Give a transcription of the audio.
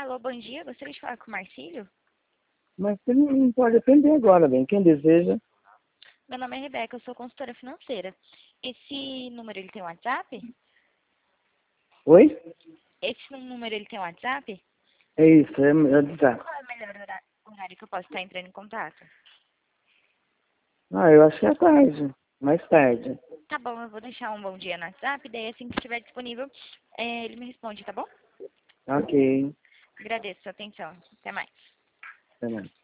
Alô, bom dia. Gostaria de falar com o Marcílio? Mas você não pode atender agora, bem. Quem deseja? Meu nome é Rebeca, eu sou consultora financeira. Esse número, ele tem WhatsApp? Oi? Esse número, ele tem WhatsApp? É isso, é WhatsApp. Qual é o melhor horário que eu posso estar entrando em contato? Ah, eu acho que é tarde. Mais tarde. Tá bom, eu vou deixar um bom dia no WhatsApp, daí assim que estiver disponível, ele me responde, tá bom? Ok. Agradeço a sua atenção. Até mais. Até mais.